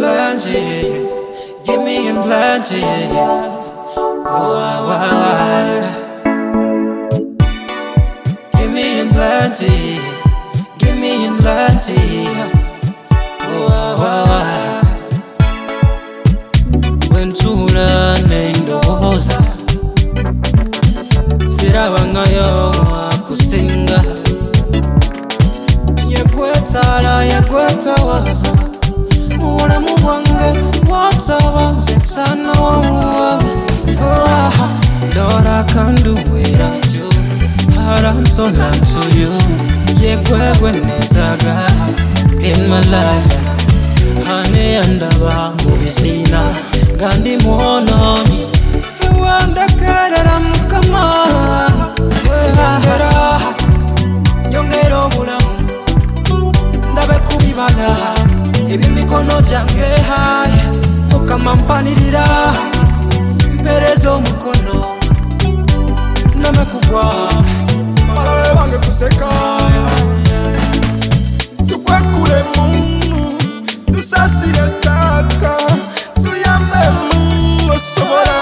plenty, give me in plenty. Give me in plenty, give me in plenty. When tula nendo hoza, sirabanga yo akusinga. Yekwetala yekwetawaza, muwana muwange wataba zetsana wawa. Lord, I can't do without you. I'm so loud to you. Yekwekwenetaga in my life. Honey andaba mubisina gandi muononi. Tuwanda karara mukama. Nyongero bulamu ndabe kubibala. Ebi mikono jange hai mukama mpanirira. Mperezo mukono namekugwa malawe bange kuseka. Tukwekule Mungu, tusasire tata, tuyambe Mungu sobora.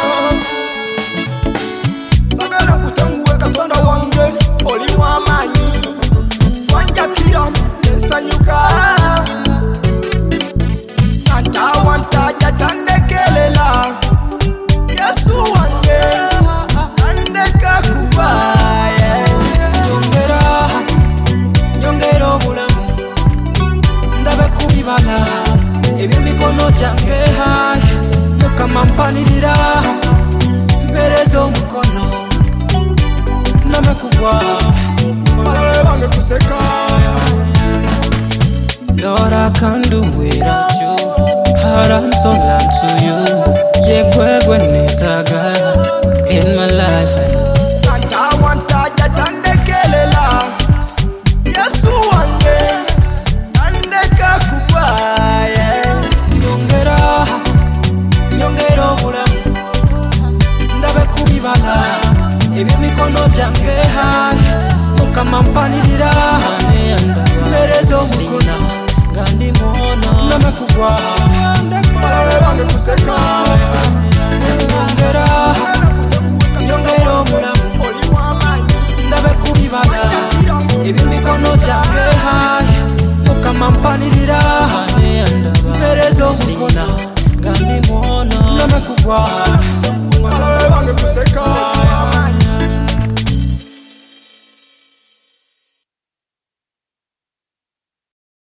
Sagala kutanguwe katonda wange, oli mwamanyi wanjakira nsanyuka. Nanta wanta tandekelela Yesu wange andeka kubaye. Nyongero bulamu ndabe kubibala. Ebi mikono jange hai mukama mpanirira. Mperezo mukono namekugwa malawe bange kuseka. Lord, I can't do without you. I'm so loud to you. Yekwekwenetaga in my life.